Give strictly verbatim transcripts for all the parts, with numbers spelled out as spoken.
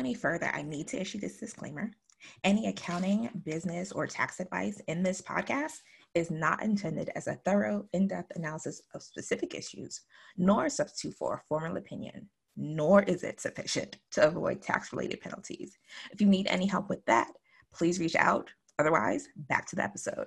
any further, I need to issue this disclaimer. Any accounting, business, or tax advice in this podcast is not intended as a thorough, in-depth analysis of specific issues, nor a substitute for a formal opinion, nor is it sufficient to avoid tax-related penalties. If you need any help with that, please reach out. Otherwise, back to the episode.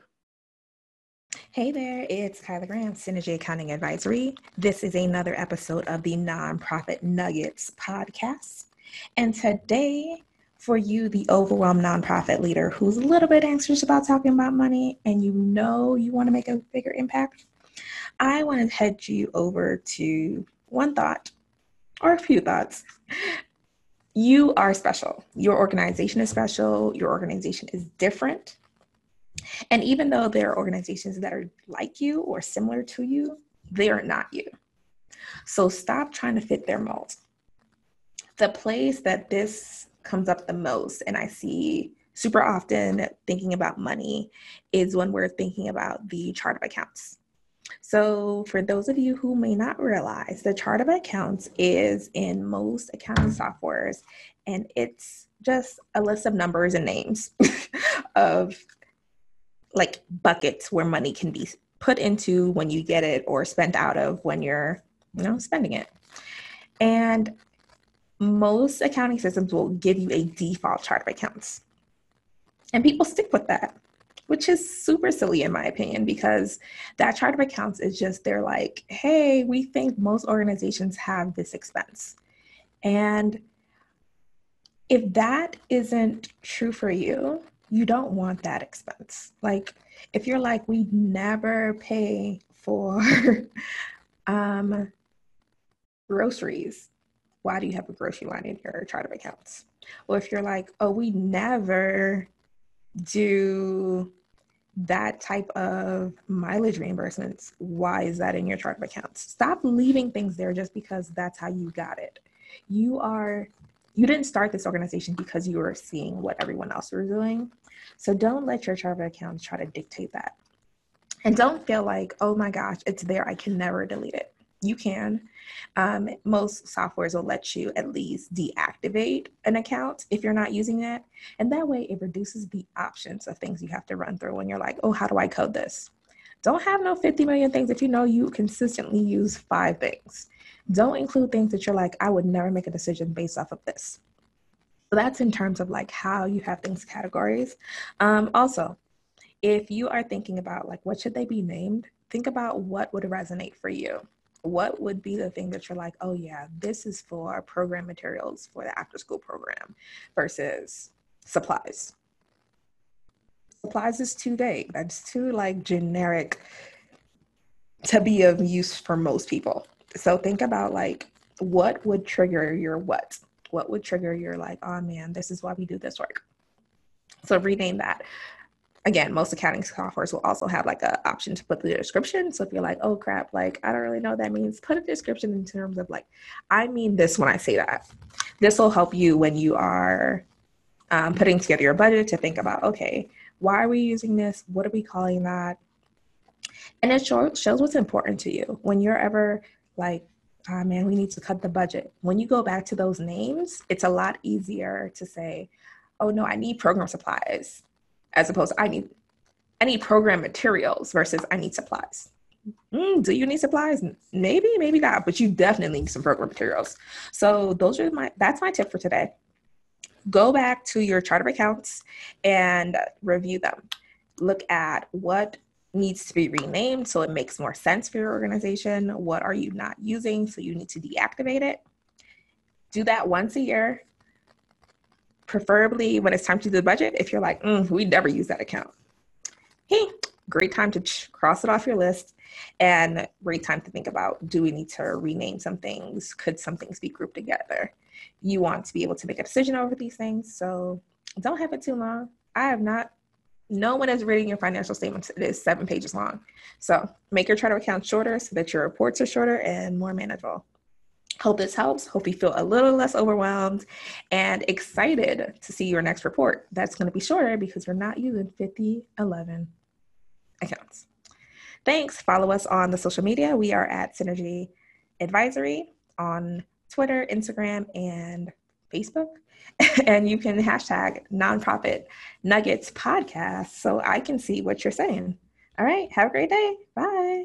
Hey there, it's Kyla Graham, Synergy Accounting Advisory. This is another episode of the Nonprofit Nuggets podcast. And today, for you, the overwhelmed nonprofit leader who's a little bit anxious about talking about money and you know you want to make a bigger impact, I want to head you over to one thought or a few thoughts. You are special. Your organization is special. Your organization is different. And even though there are organizations that are like you or similar to you, they are not you. So stop trying to fit their mold. The place that this comes up the most, and I see super often thinking about money, is when we're thinking about the chart of accounts. So for those of you who may not realize, the chart of accounts is in most accounting softwares, and it's just a list of numbers and names of like buckets where money can be put into when you get it or spent out of when you're, you know, spending it. And most accounting systems will give you a default chart of accounts. And people stick with that, which is super silly in my opinion, because that chart of accounts is just, they're like, hey, we think most organizations have this expense. And if that isn't true for you, you don't want that expense. Like if you're like, we never pay for um, groceries, why do you have a grocery line in your chart of accounts? Or if you're like, oh, we never do that type of mileage reimbursements, why is that in your chart of accounts? Stop leaving things there just because that's how you got it. You are, you didn't start this organization because you were seeing what everyone else was doing. So don't let your chart of accounts try to dictate that. And don't feel like, oh my gosh, it's there, I can never delete it. You can. Um, most softwares will let you at least deactivate an account if you're not using it. And that way it reduces the options of things you have to run through when you're like, oh, how do I code this? Don't have no fifty million things if you know you consistently use five things. Don't include things that you're like, I would never make a decision based off of this. So that's in terms of like how you have things categories. Um, also, if you are thinking about like, what should they be named? Think about what would resonate for you. What would be the thing that you're like, oh yeah, this is for program materials for the after school program versus supplies. Supplies is too vague. That's too like generic to be of use for most people. So think about like, what would trigger your what? What would trigger your like, oh man, this is why we do this work. So rename that. Again, most accounting softwares will also have like an option to put the description. So if you're like, oh crap, like, I don't really know what that means, put a description in terms of like, I mean this when I say that. This will help you when you are um, putting together your budget to think about, okay, why are we using this? What are we calling that? And it show, shows what's important to you. When you're ever like, ah, man, we need to cut the budget. When you go back to those names, it's a lot easier to say, oh no, I need program supplies. As opposed to I need, I need program materials versus I need supplies. Mm, do you need supplies? Maybe, maybe not, but you definitely need some program materials. So those are my, that's my tip for today. Go back to your chart of accounts and review them. Look at what needs to be renamed so it makes more sense for your organization. What are you not using? So you need to deactivate it. Do that once a year. Preferably when it's time to do the budget, if you're like, mm, we never use that account. Hey, great time to ch- cross it off your list, and great time to think about, do we need to rename some things? Could some things be grouped together? You want to be able to make a decision over these things, so don't have it too long. I have not, no one is reading your financial statements. It is seven pages long. So make your chart of accounts shorter so that your reports are shorter and more manageable. Hope this helps. Hope you feel a little less overwhelmed and excited to see your next report. That's going to be shorter because you're not using fifty, eleven accounts. Thanks. Follow us on the social media. We are at Synergy Advisory on Twitter, Instagram, and Facebook, and you can hashtag Nonprofit Nuggets Podcast so I can see what you're saying. All right, have a great day. Bye.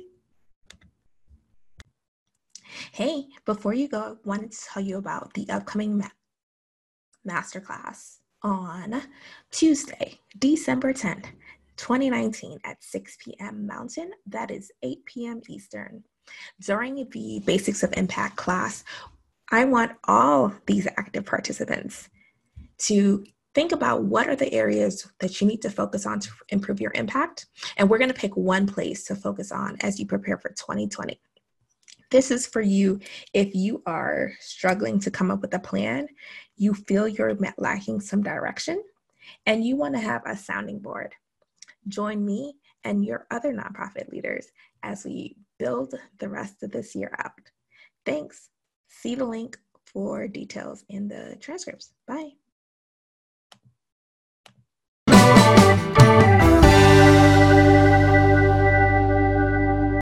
Hey, before you go, I wanted to tell you about the upcoming ma- masterclass on Tuesday, December tenth, twenty nineteen at six p.m. Mountain. That is eight p.m. Eastern. During the Basics of Impact class, I want all these active participants to think about what are the areas that you need to focus on to improve your impact. And we're going to pick one place to focus on as you prepare for twenty twenty. This is for you if you are struggling to come up with a plan, you feel you're lacking some direction, and you want to have a sounding board. Join me and your other nonprofit leaders as we build the rest of this year out. Thanks. See the link for details in the transcripts. Bye.